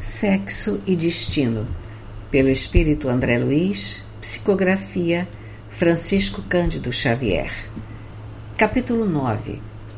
Sexo e Destino, pelo espírito André Luiz, psicografia Francisco Cândido Xavier. Capítulo 9.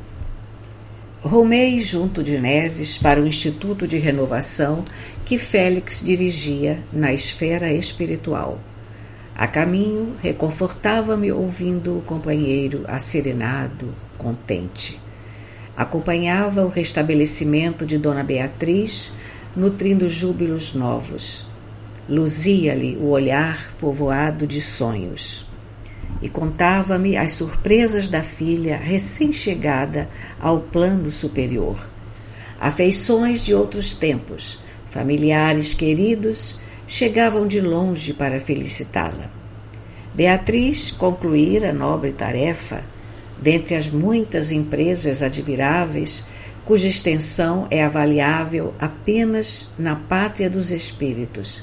Rumei junto de Neves para o Instituto de Renovação que Félix dirigia na esfera espiritual. A caminho, reconfortava-me ouvindo o companheiro asserenado, contente. Acompanhava o restabelecimento de Dona Beatriz, nutrindo júbilos novos. Luzia-lhe o olhar povoado de sonhos. E contava-me as surpresas da filha recém-chegada ao plano superior. Afeições de outros tempos, familiares queridos, chegavam de longe para felicitá-la. Beatriz concluíra a nobre tarefa, dentre as muitas empresas admiráveis, cuja extensão é avaliável apenas na pátria dos espíritos.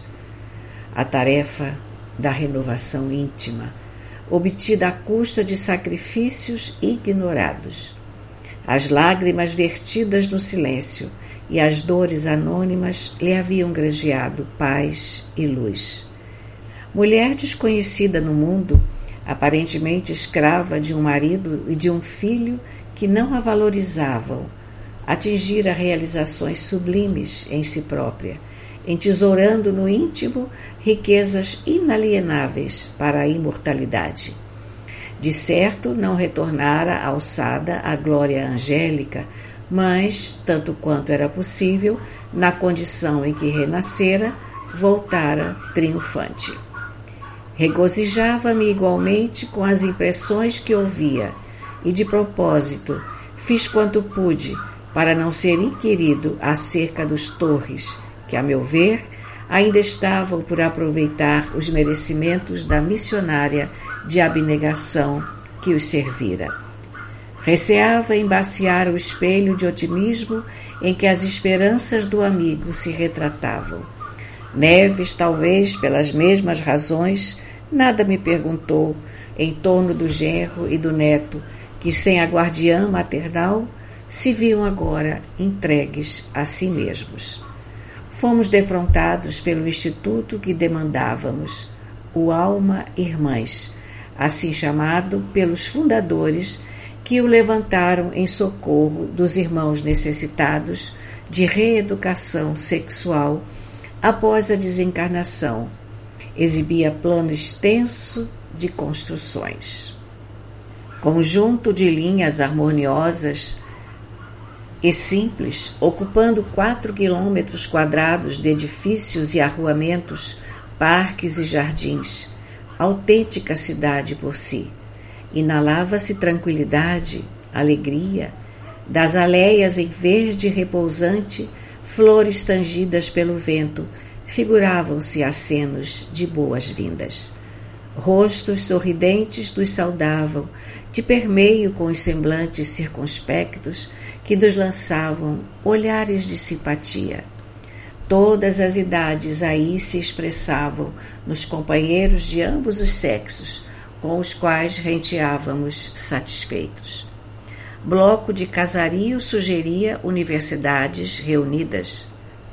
A tarefa da renovação íntima, obtida à custa de sacrifícios ignorados. As lágrimas vertidas no silêncio e as dores anônimas lhe haviam granjeado paz e luz. Mulher desconhecida no mundo, aparentemente escrava de um marido e de um filho que não a valorizavam, atingira realizações sublimes em si própria, entesourando no íntimo riquezas inalienáveis para a imortalidade. De certo, não retornara alçada à glória angélica, mas, tanto quanto era possível, na condição em que renascera, voltara triunfante. Regozijava-me igualmente com as impressões que ouvia, e de propósito fiz quanto pude para não ser inquirido acerca dos Torres, que, a meu ver, ainda estavam por aproveitar os merecimentos da missionária de abnegação que os servira. Receava embaciar o espelho de otimismo em que as esperanças do amigo se retratavam. Neves, talvez pelas mesmas razões, nada me perguntou em torno do genro e do neto, que, sem a guardiã maternal, se viam agora entregues a si mesmos. Fomos defrontados pelo instituto que demandávamos, o Alma Irmãs, assim chamado pelos fundadores que o levantaram em socorro dos irmãos necessitados de reeducação sexual após a desencarnação. Exibia plano extenso de construções. Conjunto de linhas harmoniosas e simples, ocupando 4 quilômetros quadrados de edifícios e arruamentos, parques e jardins, autêntica cidade por si. Inalava-se tranquilidade, alegria, das aleias em verde repousante, flores tangidas pelo vento, figuravam-se acenos de boas-vindas. Rostos sorridentes nos saudavam, de permeio com os semblantes circunspectos que nos lançavam olhares de simpatia. Todas as idades aí se expressavam nos companheiros de ambos os sexos, com os quais renteávamos satisfeitos. Bloco de casario sugeria universidades reunidas,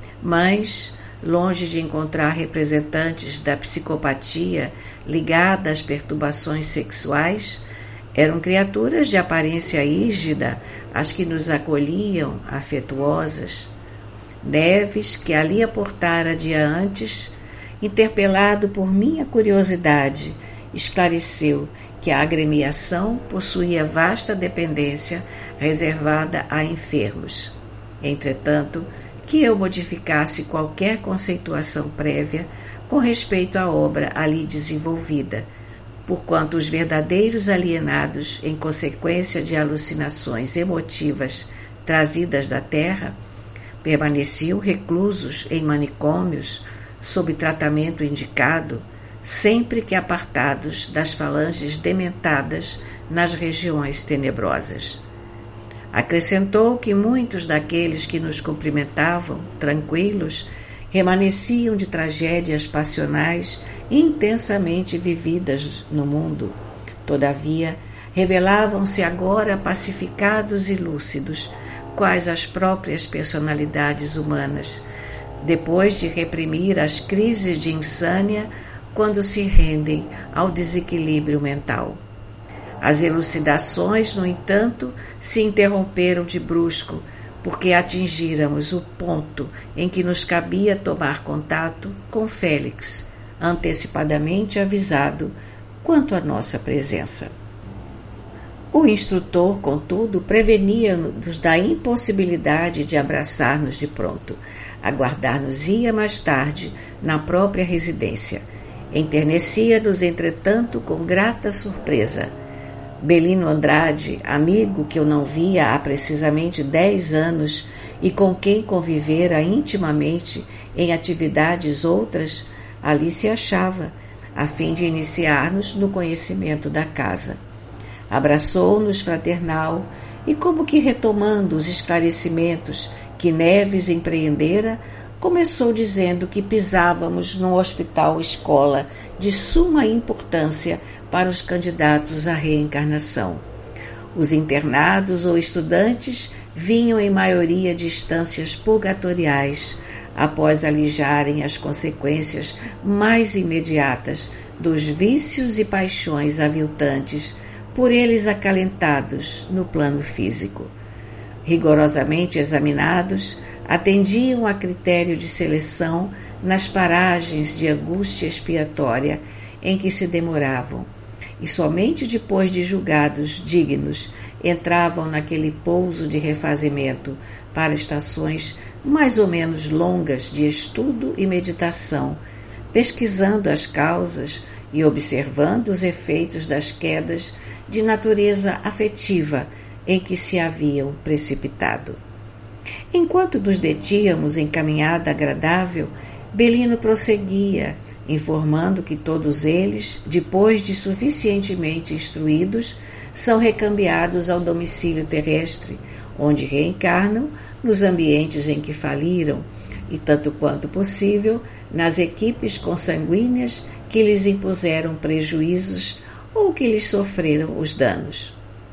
mas, longe de encontrar representantes da psicopatia ligada às perturbações sexuais, eram criaturas de aparência rígida as que nos acolhiam, afetuosas. Neves, que ali aportara dia antes, interpelado por minha curiosidade, esclareceu que a agremiação possuía vasta dependência reservada a enfermos. Entretanto, que eu modificasse qualquer conceituação prévia com respeito à obra ali desenvolvida, porquanto os verdadeiros alienados, em consequência de alucinações emotivas trazidas da terra, permaneciam reclusos em manicômios sob tratamento indicado, sempre que apartados das falanges dementadas nas regiões tenebrosas. Acrescentou que muitos daqueles que nos cumprimentavam, tranquilos, remanesciam de tragédias passionais intensamente vividas no mundo. Todavia, revelavam-se agora pacificados e lúcidos, quais as próprias personalidades humanas, depois de reprimir as crises de insânia quando se rendem ao desequilíbrio mental. As elucidações, no entanto, se interromperam de brusco, porque atingíramos o ponto em que nos cabia tomar contato com Félix, antecipadamente avisado quanto à nossa presença. O instrutor, contudo, prevenia-nos da impossibilidade de abraçar-nos de pronto. Aguardar-nos-ia mais tarde na própria residência. Enternecia-nos, entretanto, com grata surpresa. Belino Andrade, amigo que eu não via há precisamente 10 anos e com quem convivera intimamente em atividades outras, ali se achava, a fim de iniciar-nos no conhecimento da casa. Abraçou-nos fraternal e, como que retomando os esclarecimentos que Neves empreendera, começou dizendo que pisávamos num hospital-escola de suma importância para os candidatos à reencarnação. Os internados ou estudantes vinham em maioria de instâncias purgatoriais, após alijarem as consequências mais imediatas dos vícios e paixões aviltantes, por eles acalentados no plano físico. Rigorosamente examinados, atendiam a critério de seleção nas paragens de angústia expiatória em que se demoravam, e somente depois de julgados dignos entravam naquele pouso de refazimento para estações mais ou menos longas de estudo e meditação, pesquisando as causas e observando os efeitos das quedas de natureza afetiva em que se haviam precipitado. Enquanto nos detínhamos em caminhada agradável, Belino prosseguia, informando que todos eles, depois de suficientemente instruídos, são recambiados ao domicílio terrestre, onde reencarnam nos ambientes em que faliram e, tanto quanto possível, nas equipes consanguíneas que lhes impuseram prejuízos ou que lhes sofreram os danos.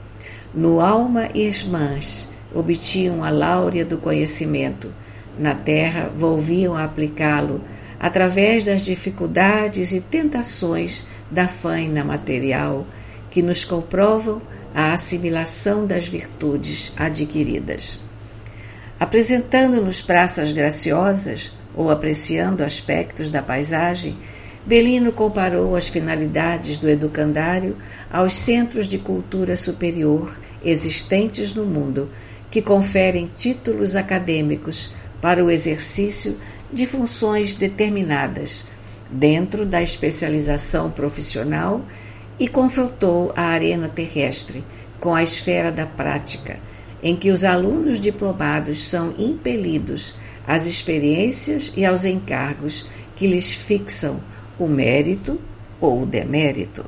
No alma irmãs obtinham a láurea do conhecimento, na terra volviam a aplicá-lo através das dificuldades e tentações da faina material que nos comprovam a assimilação das virtudes adquiridas. Apresentando-nos praças graciosas ou apreciando aspectos da paisagem, Belino comparou as finalidades do educandário aos centros de cultura superior existentes no mundo, que conferem títulos acadêmicos para o exercício de funções determinadas dentro da especialização profissional, e confrontou a arena terrestre com a esfera da prática, em que os alunos diplomados são impelidos às experiências e aos encargos que lhes fixam o mérito ou o demérito.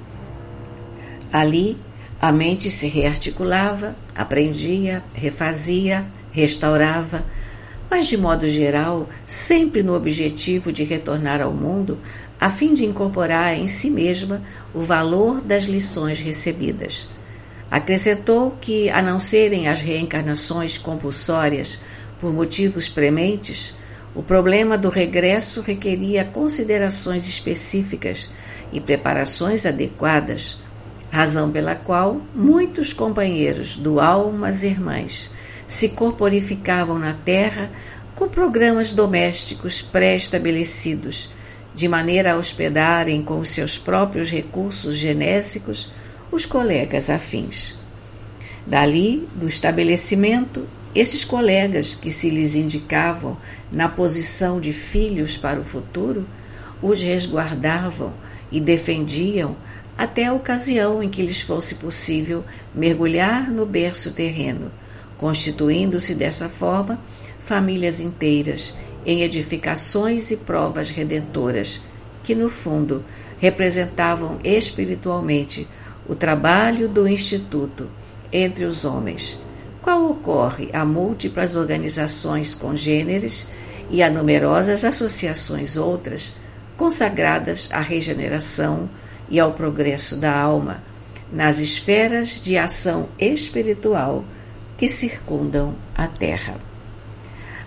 Ali, a mente se rearticulava, aprendia, refazia, restaurava, mas de modo geral, sempre no objetivo de retornar ao mundo, a fim de incorporar em si mesma o valor das lições recebidas. Acrescentou que, a não serem as reencarnações compulsórias por motivos prementes, o problema do regresso requeria considerações específicas e preparações adequadas, razão pela qual muitos companheiros do Almas Irmãs se corporificavam na Terra com programas domésticos pré-estabelecidos, de maneira a hospedarem com os seus próprios recursos genésicos os colegas afins. Dali, do estabelecimento, esses colegas que se lhes indicavam na posição de filhos para o futuro, os resguardavam e defendiam até a ocasião em que lhes fosse possível mergulhar no berço terreno, constituindo-se dessa forma famílias inteiras em edificações e provas redentoras, que no fundo representavam espiritualmente o trabalho do Instituto entre os homens, qual ocorre a múltiplas organizações congêneres e a numerosas associações outras consagradas à regeneração e ao progresso da alma nas esferas de ação espiritual que circundam a Terra.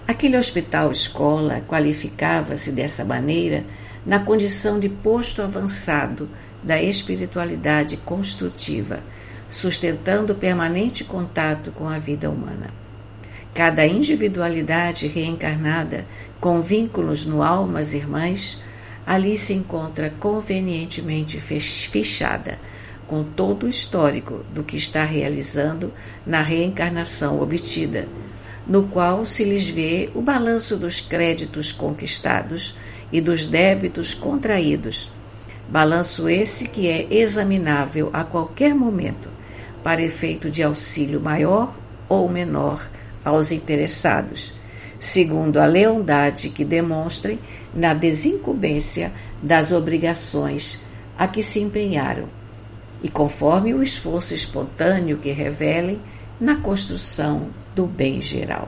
Aquele hospital-escola qualificava-se dessa maneira na condição de posto avançado da espiritualidade construtiva, sustentando o permanente contato com a vida humana. Cada individualidade reencarnada, com vínculos no almas irmãs, ali se encontra convenientemente fichada, com todo o histórico do que está realizando na reencarnação obtida, no qual se lhes vê o balanço dos créditos conquistados e dos débitos contraídos. Balanço esse que é examinável a qualquer momento, para efeito de auxílio maior ou menor aos interessados, segundo a lealdade que demonstrem na desincumbência das obrigações a que se empenharam, e conforme o esforço espontâneo que revelem na construção do bem geral.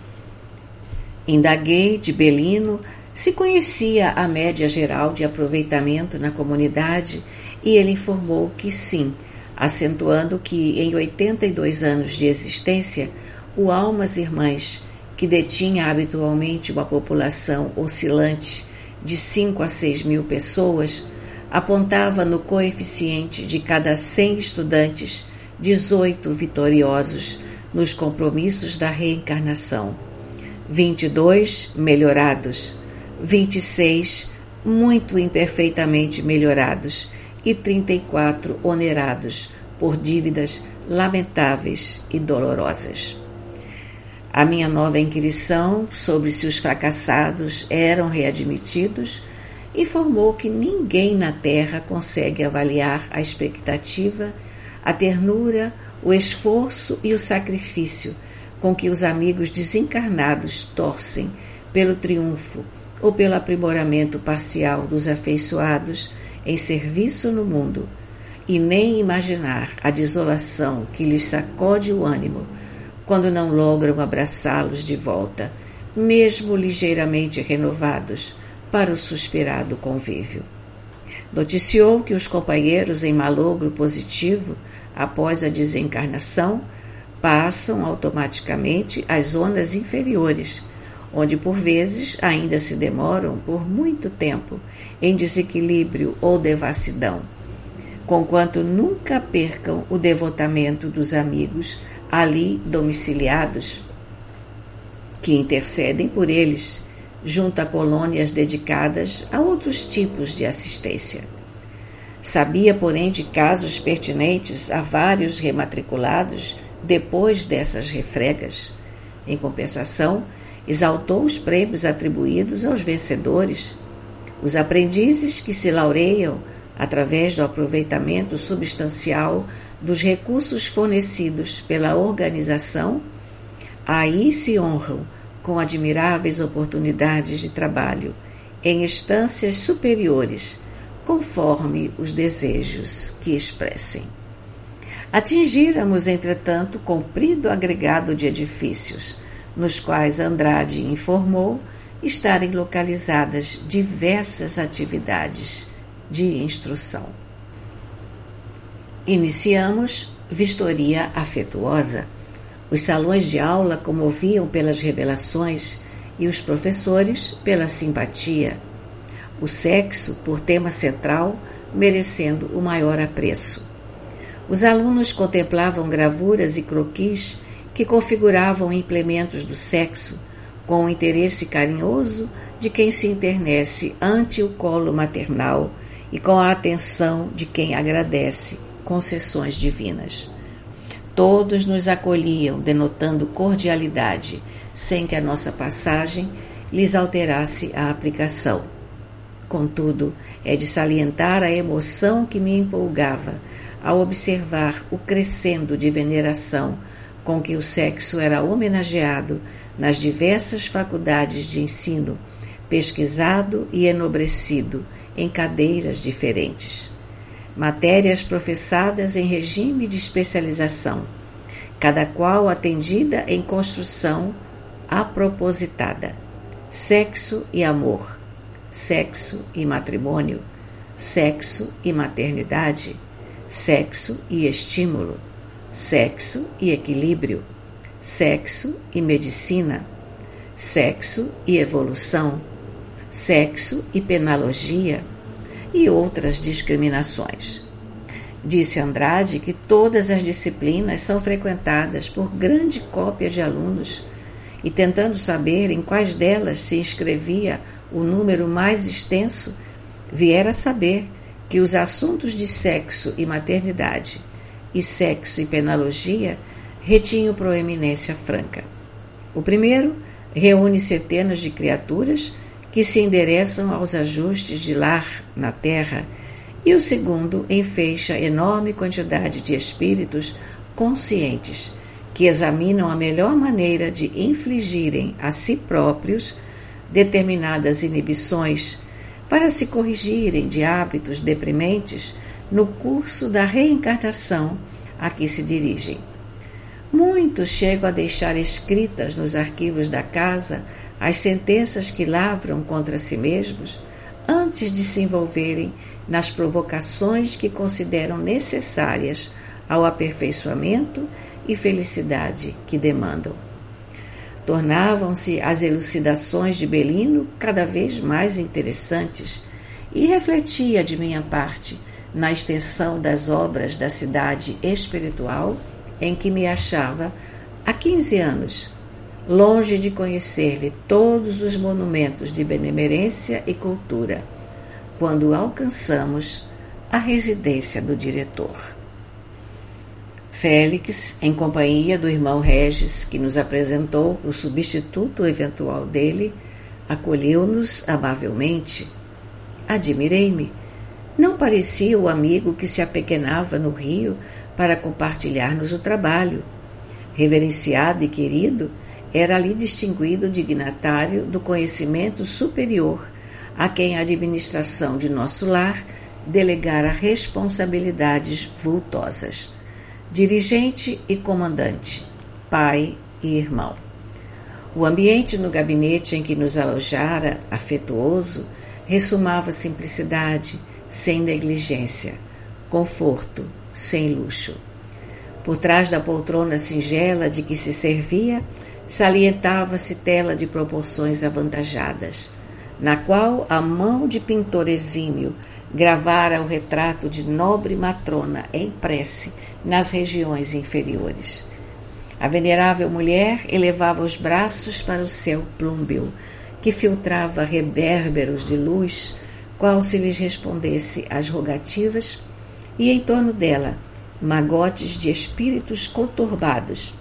Indaguei de Belino se conhecia a média geral de aproveitamento na comunidade e ele informou que sim, acentuando que em 82 anos de existência, o Almas Irmãs, que detinha habitualmente uma população oscilante de 5 a 6 mil pessoas, apontava no coeficiente de cada 100 estudantes 18 vitoriosos nos compromissos da reencarnação, 22 melhorados, 26 muito imperfeitamente melhorados e 34 onerados por dívidas lamentáveis e dolorosas. A minha nova inquirição sobre se os fracassados eram readmitidos informou que ninguém na Terra consegue avaliar a expectativa, a ternura, o esforço e o sacrifício com que os amigos desencarnados torcem pelo triunfo ou pelo aprimoramento parcial dos afeiçoados em serviço no mundo, e nem imaginar a desolação que lhes sacode o ânimo quando não logram abraçá-los de volta, mesmo ligeiramente renovados, para o suspirado convívio. Noticiou que os companheiros em malogro positivo, após a desencarnação, passam automaticamente às zonas inferiores, onde por vezes ainda se demoram por muito tempo em desequilíbrio ou devassidão, conquanto nunca percam o devotamento dos amigos ali domiciliados, que intercedem por eles, junto a colônias dedicadas a outros tipos de assistência. Sabia, porém, de casos pertinentes a vários rematriculados depois dessas refregas. Em compensação, exaltou os prêmios atribuídos aos vencedores. Os aprendizes que se laureiam através do aproveitamento substancial dos recursos fornecidos pela organização, aí se honram com admiráveis oportunidades de trabalho em instâncias superiores, conforme os desejos que expressem. Atingíramos, entretanto, comprido agregado de edifícios, nos quais Andrade informou estarem localizadas diversas atividades de instrução. Iniciamos vistoria afetuosa. Os salões de aula comoviam pelas revelações e os professores pela simpatia. O sexo, por tema central, merecendo o maior apreço. Os alunos contemplavam gravuras e croquis que configuravam implementos do sexo, com o interesse carinhoso de quem se internece ante o colo maternal e com a atenção de quem agradece concessões divinas. Todos nos acolhiam, denotando cordialidade, sem que a nossa passagem lhes alterasse a aplicação. Contudo, é de salientar a emoção que me empolgava ao observar o crescendo de veneração com que o sexo era homenageado nas diversas faculdades de ensino, pesquisado e enobrecido em cadeiras diferentes. Matérias professadas em regime de especialização, cada qual atendida em construção apropositada. Sexo e amor, sexo e matrimônio, sexo e maternidade, sexo e estímulo, sexo e equilíbrio, sexo e medicina, sexo e evolução, sexo e penalogia e outras discriminações. Disse Andrade que todas as disciplinas são frequentadas por grande cópia de alunos e, tentando saber em quais delas se inscrevia o número mais extenso, viera a saber que os assuntos de sexo e maternidade e sexo e penalogia retinham proeminência franca. O primeiro reúne centenas de criaturas que se endereçam aos ajustes de lar na terra, e o segundo enfeixa enorme quantidade de espíritos conscientes que examinam a melhor maneira de infligirem a si próprios determinadas inibições para se corrigirem de hábitos deprimentes no curso da reencarnação a que se dirigem. Muitos chegam a deixar escritas nos arquivos da casa as sentenças que lavram contra si mesmos antes de se envolverem nas provocações que consideram necessárias ao aperfeiçoamento e felicidade que demandam. Tornavam-se as elucidações de Belino cada vez mais interessantes e refletia de minha parte na extensão das obras da cidade espiritual em que me achava há 15 anos, longe de conhecer-lhe todos os monumentos de benemerência e cultura, quando alcançamos a residência do diretor. Félix, em companhia do irmão Regis, que nos apresentou o substituto eventual dele, acolheu-nos amavelmente. Admirei-me. Não parecia o amigo que se apequenava no Rio para compartilhar-nos o trabalho. Reverenciado e querido, era ali distinguido dignatário do conhecimento superior, a quem a administração de nosso lar delegara responsabilidades vultosas. Dirigente e comandante, pai e irmão. O ambiente no gabinete em que nos alojara, afetuoso, ressumava simplicidade, sem negligência, conforto, sem luxo. Por trás da poltrona singela de que se servia, salientava-se tela de proporções avantajadas, na qual a mão de pintor exímio gravara o retrato de nobre matrona em prece nas regiões inferiores. A venerável mulher elevava os braços para o céu plúmbeo, que filtrava reverberos de luz, qual se lhes respondesse às rogativas, e em torno dela magotes de espíritos conturbados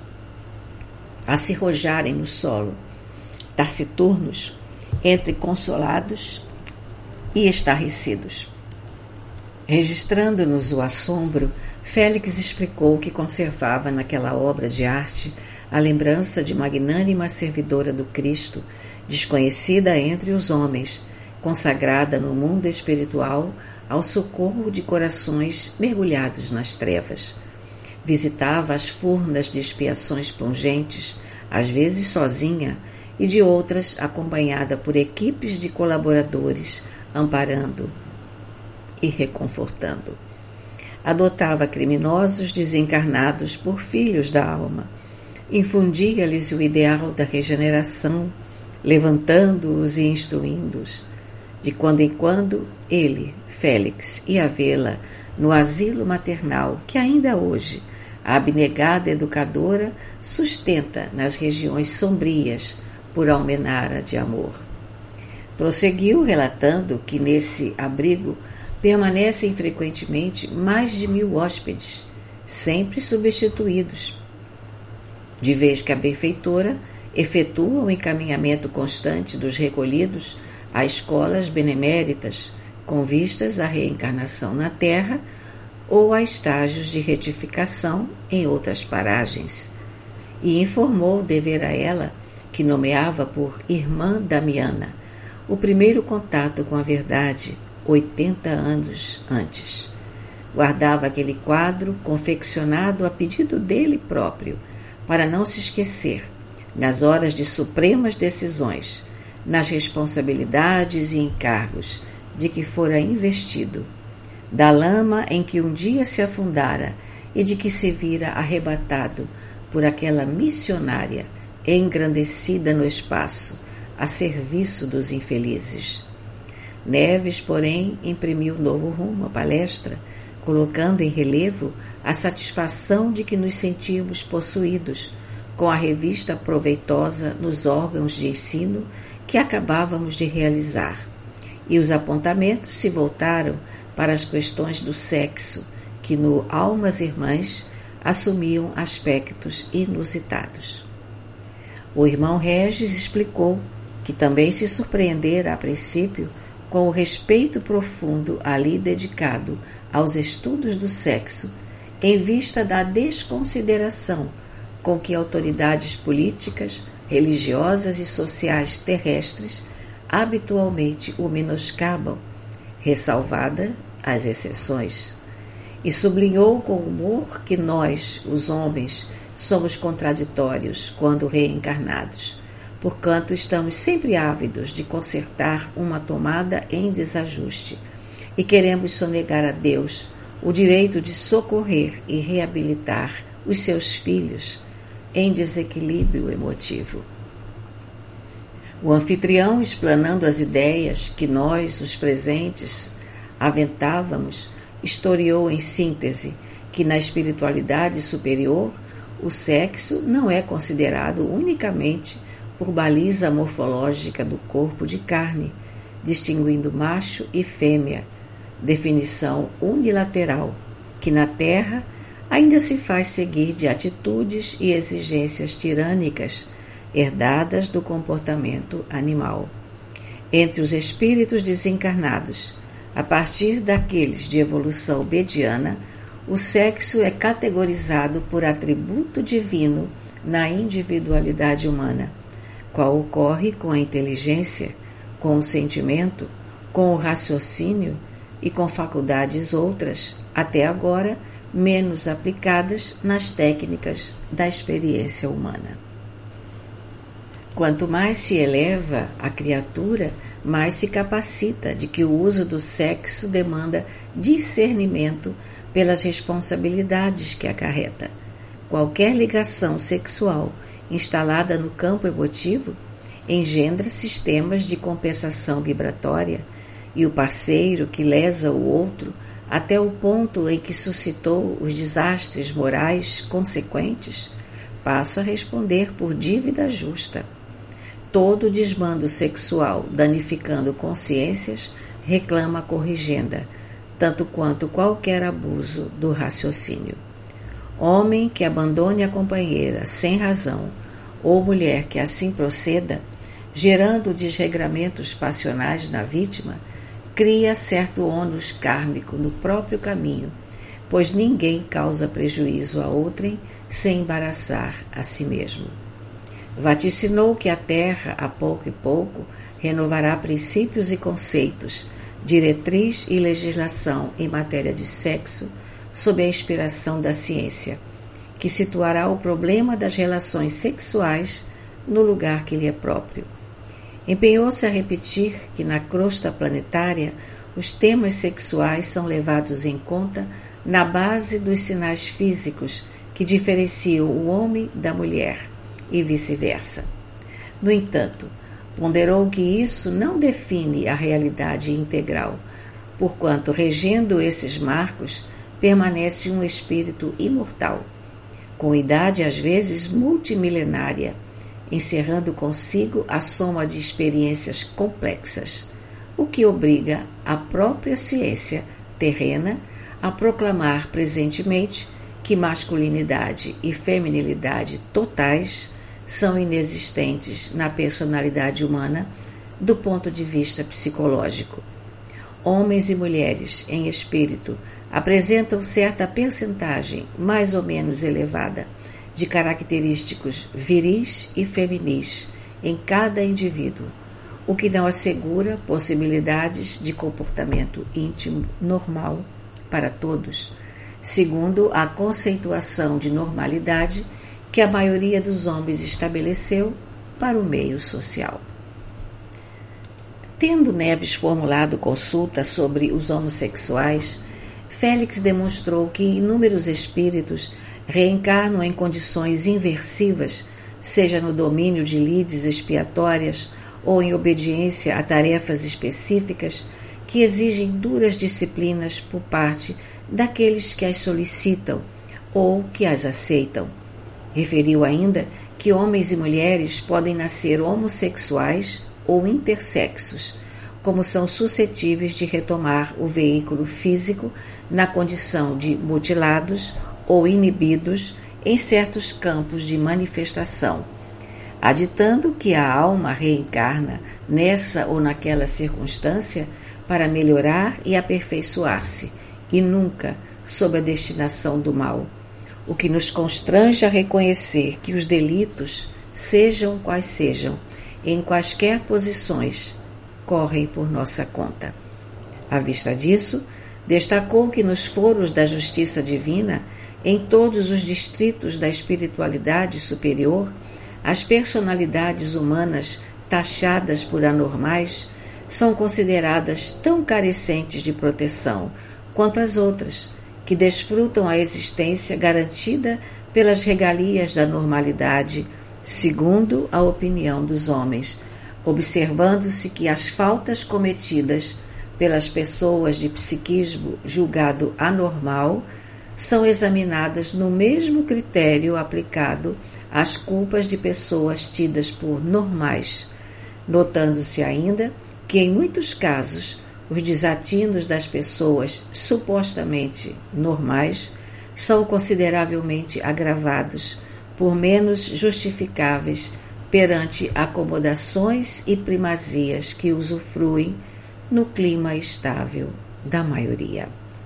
a se rojarem no solo, taciturnos, entre consolados e estarrecidos. Registrando-nos o assombro, Félix explicou que conservava naquela obra de arte a lembrança de magnânima servidora do Cristo, desconhecida entre os homens, consagrada no mundo espiritual ao socorro de corações mergulhados nas trevas. Visitava as furnas de expiações pungentes, às vezes sozinha, e de outras acompanhada por equipes de colaboradores, amparando e reconfortando. Adotava criminosos desencarnados por filhos da alma, infundia-lhes o ideal da regeneração, levantando-os e instruindo-os. De quando em quando, ele, Félix, ia vê-la no asilo maternal que ainda hoje a abnegada educadora sustenta nas regiões sombrias por almenara de amor. Prosseguiu relatando que nesse abrigo permanecem frequentemente mais de 1000 hóspedes, sempre substituídos, de vez que a benfeitora efetua o encaminhamento constante dos recolhidos a escolas beneméritas, com vistas à reencarnação na Terra ou a estágios de retificação em outras paragens, e informou dever a ela, que nomeava por Irmã Damiana, o primeiro contato com a verdade 80 anos antes. Guardava aquele quadro confeccionado a pedido dele próprio, para não se esquecer, nas horas de supremas decisões, nas responsabilidades e encargos de que fora investido, da lama em que um dia se afundara e de que se vira arrebatado por aquela missionária engrandecida no espaço, a serviço dos infelizes. Neves, porém, imprimiu novo rumo à palestra, colocando em relevo a satisfação de que nos sentimos possuídos com a revista proveitosa nos órgãos de ensino que acabávamos de realizar, e os apontamentos se voltaram para as questões do sexo, que no Almas Irmãs assumiam aspectos inusitados. O irmão Regis explicou que também se surpreendera a princípio com o respeito profundo ali dedicado aos estudos do sexo, em vista da desconsideração com que autoridades políticas, religiosas e sociais terrestres habitualmente o menoscabam, ressalvada as exceções, e sublinhou com humor que nós, os homens, somos contraditórios quando reencarnados, porquanto estamos sempre ávidos de consertar uma tomada em desajuste e queremos sonegar a Deus o direito de socorrer e reabilitar os seus filhos em desequilíbrio emotivo. O anfitrião, explanando as ideias que nós, os presentes, aventávamos, historiou em síntese que na espiritualidade superior o sexo não é considerado unicamente por baliza morfológica do corpo de carne, distinguindo macho e fêmea, definição unilateral que na Terra ainda se faz seguir de atitudes e exigências tirânicas herdadas do comportamento animal. Entre os espíritos desencarnados, a partir daqueles de evolução mediana, o sexo é categorizado por atributo divino na individualidade humana, qual ocorre com a inteligência, com o sentimento, com o raciocínio e com faculdades outras, até agora menos aplicadas nas técnicas da experiência humana. Quanto mais se eleva a criatura, mais se capacita de que o uso do sexo demanda discernimento pelas responsabilidades que acarreta. Qualquer ligação sexual instalada no campo emotivo engendra sistemas de compensação vibratória, e o parceiro que lesa o outro até o ponto em que suscitou os desastres morais consequentes passa a responder por dívida justa. Todo desmando sexual danificando consciências reclama corrigenda, tanto quanto qualquer abuso do raciocínio. Homem que abandone a companheira sem razão, ou mulher que assim proceda, gerando desregramentos passionais na vítima, cria certo ônus kármico no próprio caminho, pois ninguém causa prejuízo a outrem sem embaraçar a si mesmo. Vaticinou que a Terra, a pouco e pouco, renovará princípios e conceitos, diretriz e legislação em matéria de sexo, sob a inspiração da ciência, que situará o problema das relações sexuais no lugar que lhe é próprio. Empenhou-se a repetir que na crosta planetária os temas sexuais são levados em conta na base dos sinais físicos que diferenciam o homem da mulher e vice-versa. No entanto, ponderou que isso não define a realidade integral, porquanto, regendo esses marcos, permanece um espírito imortal, com idade às vezes multimilenária, encerrando consigo a soma de experiências complexas, o que obriga a própria ciência terrena a proclamar presentemente que masculinidade e feminilidade totais são inexistentes na personalidade humana do ponto de vista psicológico. Homens e mulheres, em espírito, apresentam certa percentagem mais ou menos elevada de característicos viris e feminis em cada indivíduo, o que não assegura possibilidades de comportamento íntimo normal para todos, segundo a conceituação de normalidade que a maioria dos homens estabeleceu para o meio social. Tendo Neves formulado consulta sobre os homossexuais, Félix demonstrou que inúmeros espíritos reencarnam em condições inversivas seja no domínio de lides expiatórias ou em obediência a tarefas específicas que exigem duras disciplinas por parte daqueles que as solicitam ou que as aceitam. Referiu ainda que homens e mulheres podem nascer homossexuais ou intersexos, como são suscetíveis de retomar o veículo físico na condição de mutilados ou inibidos em certos campos de manifestação, aditando que a alma reencarna nessa ou naquela circunstância para melhorar e aperfeiçoar-se, e nunca sob a destinação do mal, o que nos constrange a reconhecer que os delitos, sejam quais sejam, em quaisquer posições, correm por nossa conta. À vista disso, destacou que nos foros da justiça divina, em todos os distritos da espiritualidade superior, as personalidades humanas taxadas por anormais são consideradas tão carecentes de proteção quanto as outras, que desfrutam a existência garantida pelas regalias da normalidade, segundo a opinião dos homens, observando-se que as faltas cometidas pelas pessoas de psiquismo julgado anormal são examinadas no mesmo critério aplicado às culpas de pessoas tidas por normais, notando-se ainda que, em muitos casos, os desatinos das pessoas supostamente normais são consideravelmente agravados por menos justificáveis perante acomodações e primazias que usufruem no clima estável da maioria.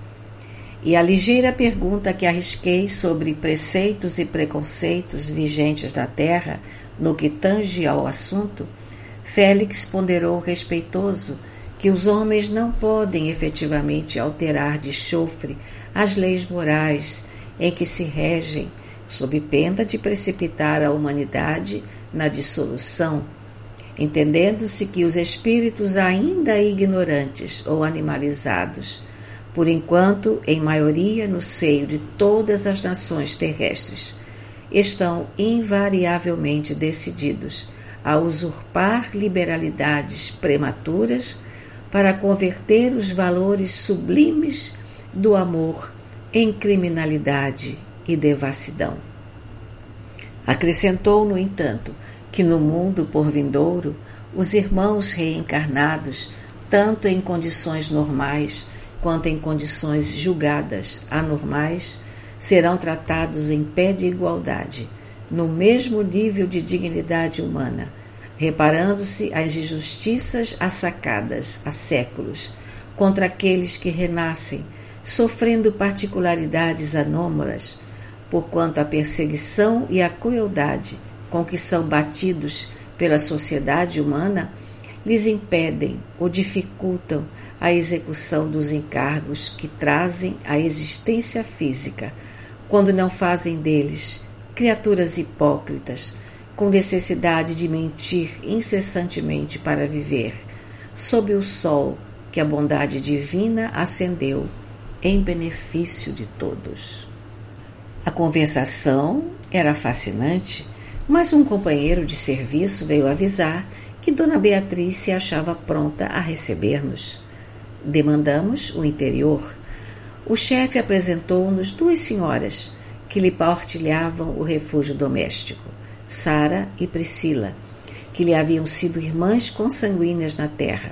E a ligeira pergunta que arrisquei sobre preceitos e preconceitos vigentes da Terra no que tange ao assunto, Félix ponderou respeitoso que os homens não podem efetivamente alterar de chofre as leis morais em que se regem, sob pena de precipitar a humanidade na dissolução, entendendo-se que os espíritos ainda ignorantes ou animalizados, por enquanto em maioria no seio de todas as nações terrestres, estão invariavelmente decididos a usurpar liberalidades prematuras para converter os valores sublimes do amor em criminalidade e devassidão. Acrescentou, no entanto, que no mundo por vindouro, os irmãos reencarnados, tanto em condições normais quanto em condições julgadas anormais, serão tratados em pé de igualdade, no mesmo nível de dignidade humana, reparando-se as injustiças assacadas há séculos contra aqueles que renascem, sofrendo particularidades anômalas, porquanto a perseguição e a crueldade com que são batidos pela sociedade humana lhes impedem ou dificultam a execução dos encargos que trazem à existência física, quando não fazem deles criaturas hipócritas, com necessidade de mentir incessantemente para viver, sob o sol que a bondade divina acendeu em benefício de todos. A conversação era fascinante, mas um companheiro de serviço veio avisar que Dona Beatriz se achava pronta a receber-nos. Demandamos o interior. O chefe apresentou-nos duas senhoras que lhe partilhavam o refúgio doméstico, Sara e Priscila, que lhe haviam sido irmãs consanguíneas na terra,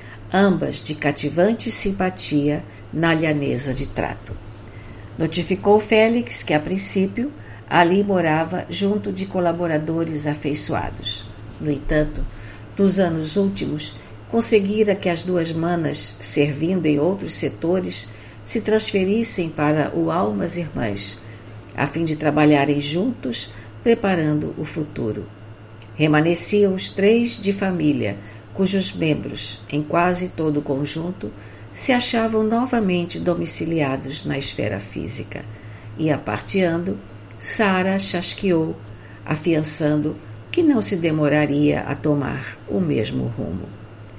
ambas de cativante simpatia na lhaneza de trato. Notificou Félix que, a princípio, ali morava junto de colaboradores afeiçoados. No entanto, nos anos últimos, conseguira que as duas manas, servindo em outros setores, se transferissem para o Almas Irmãs, a fim de trabalharem juntos, preparando o futuro. Remanesciam os 3 de família, cujos membros, em quase todo o conjunto, se achavam novamente domiciliados na esfera física, e, aparteando, Sara chasqueou, afiançando que não se demoraria a tomar o mesmo rumo.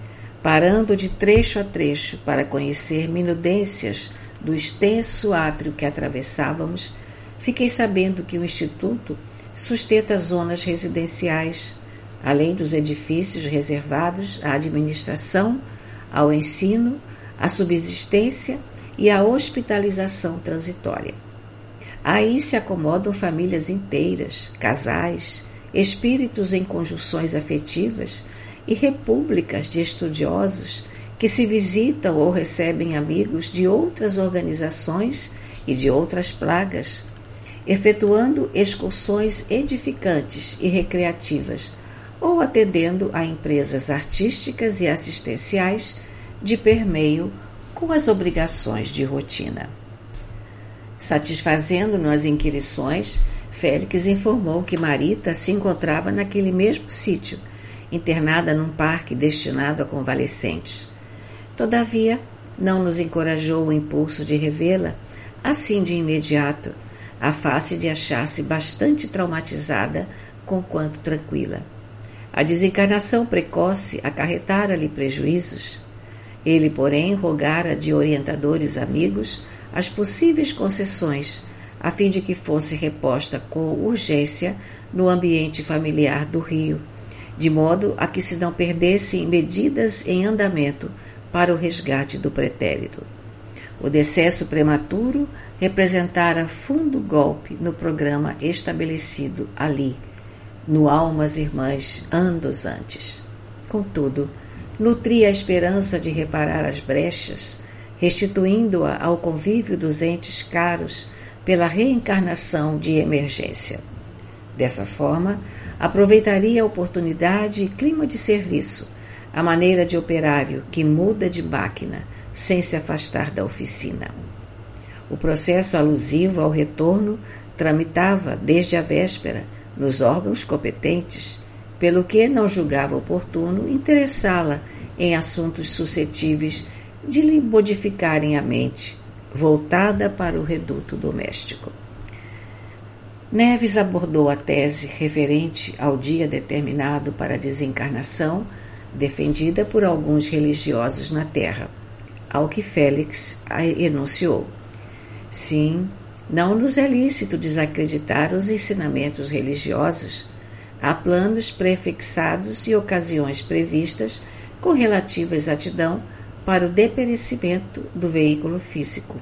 Parando de trecho a trecho para conhecer minudências do extenso átrio que atravessávamos, fiquei sabendo que o Instituto sustenta zonas residenciais, além dos edifícios reservados à administração, ao ensino, à subsistência e à hospitalização transitória. Aí se acomodam famílias inteiras, casais, espíritos em conjunções afetivas e repúblicas de estudiosos que se visitam ou recebem amigos de outras organizações e de outras plagas, efetuando excursões edificantes e recreativas ou atendendo a empresas artísticas e assistenciais de permeio com as obrigações de rotina. Satisfazendo-nos as inquirições, Félix informou que Marita se encontrava naquele mesmo sítio, internada num parque destinado a convalescentes. Todavia, não nos encorajou o impulso de revê-la, assim de imediato, a face de achar-se bastante traumatizada, conquanto tranquila. A desencarnação precoce acarretara-lhe prejuízos. Ele, porém, rogara de orientadores amigos as possíveis concessões, a fim de que fosse reposta com urgência no ambiente familiar do Rio, de modo a que se não perdessem medidas em andamento para o resgate do pretérito. O decesso prematuro representara fundo golpe no programa estabelecido ali, no Almas Irmãs, anos antes. Contudo, nutria a esperança de reparar as brechas, restituindo-a ao convívio dos entes caros pela reencarnação de emergência. Dessa forma, aproveitaria a oportunidade e clima de serviço, a maneira de operário que muda de máquina sem se afastar da oficina. O processo alusivo ao retorno tramitava desde a véspera nos órgãos competentes, pelo que não julgava oportuno interessá-la em assuntos suscetíveis de lhe modificarem a mente, voltada para o reduto doméstico. Neves abordou a tese referente ao dia determinado para a desencarnação, defendida por alguns religiosos na Terra, ao que Félix enunciou. Sim, não nos é lícito desacreditar os ensinamentos religiosos. Há planos prefixados e ocasiões previstas com relativa exatidão para o deperecimento do veículo físico.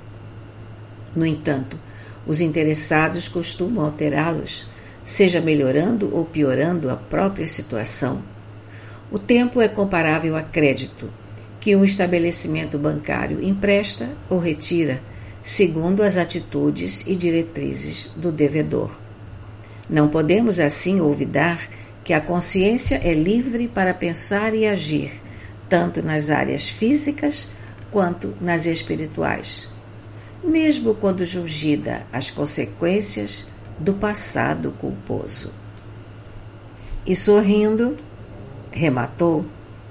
No entanto, os interessados costumam alterá-los, seja melhorando ou piorando a própria situação. O tempo é comparável a crédito, que um estabelecimento bancário empresta ou retira, segundo as atitudes e diretrizes do devedor. Não podemos assim olvidar que a consciência é livre para pensar e agir, tanto nas áreas físicas quanto nas espirituais, mesmo quando julgida as consequências do passado culposo. E sorrindo, rematou: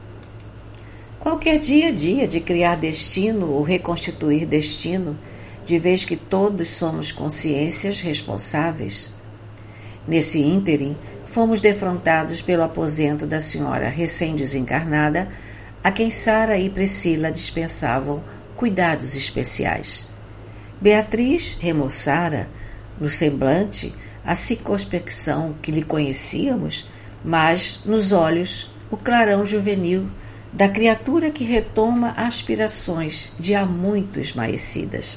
qualquer dia é dia de criar destino ou reconstituir destino, de vez que todos somos consciências responsáveis. Nesse ínterim, fomos defrontados pelo aposento da senhora recém-desencarnada, a quem Sara e Priscila dispensavam cuidados especiais. Beatriz remoçara, no semblante, a circunspecção que lhe conhecíamos, mas, nos olhos, o clarão juvenil da criatura que retoma aspirações de há muito esmaecidas.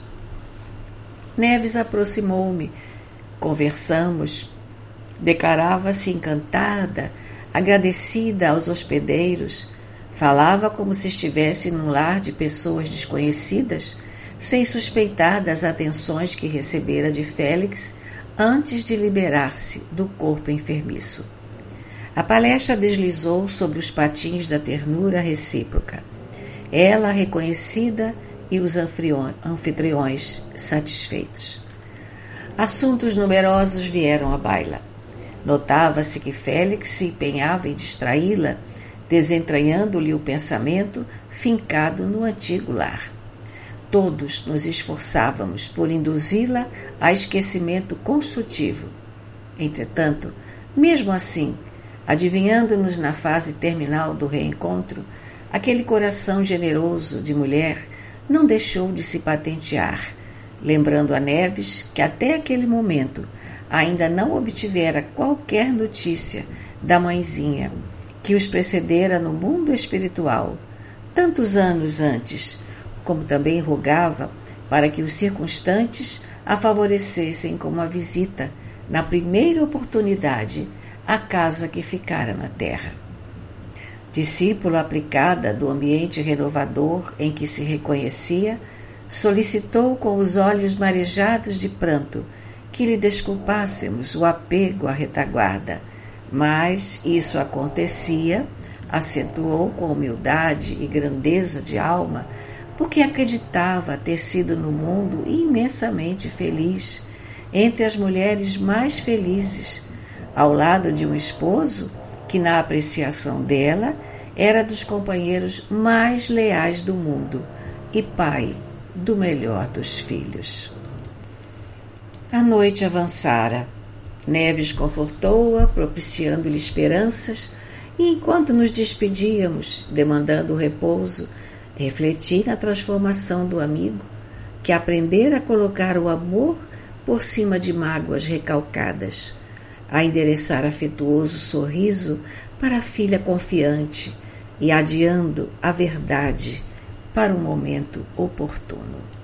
Neves aproximou-me, conversamos, declarava-se encantada, agradecida aos hospedeiros, falava como se estivesse num lar de pessoas desconhecidas, sem suspeitar das atenções que recebera de Félix antes de liberar-se do corpo enfermiço. A palestra deslizou sobre os patins da ternura recíproca. Ela reconhecida e os anfitriões satisfeitos. Assuntos numerosos vieram à baila. Notava-se que Félix se empenhava em distraí-la, desentranhando-lhe o pensamento fincado no antigo lar. Todos nos esforçávamos por induzi-la a esquecimento construtivo. Entretanto, mesmo assim, adivinhando-nos na fase terminal do reencontro, aquele coração generoso de mulher não deixou de se patentear, lembrando a Neves que até aquele momento ainda não obtivera qualquer notícia da mãezinha que os precedera no mundo espiritual, tantos anos antes, como também rogava para que os circunstantes a favorecessem com uma visita, na primeira oportunidade, à casa que ficara na terra. Discípula aplicada do ambiente renovador em que se reconhecia, solicitou com os olhos marejados de pranto que lhe desculpássemos o apego à retaguarda, mas isso acontecia, acentuou com humildade e grandeza de alma, porque acreditava ter sido no mundo imensamente feliz, entre as mulheres mais felizes, ao lado de um esposo que, na apreciação dela, era dos companheiros mais leais do mundo e pai do melhor dos filhos. A noite avançara. Neves confortou-a, propiciando-lhe esperanças, e enquanto nos despedíamos, demandando repouso, refleti na transformação do amigo, que aprendera a colocar o amor por cima de mágoas recalcadas, a endereçar afetuoso sorriso para a filha confiante e adiando a verdade para o momento oportuno.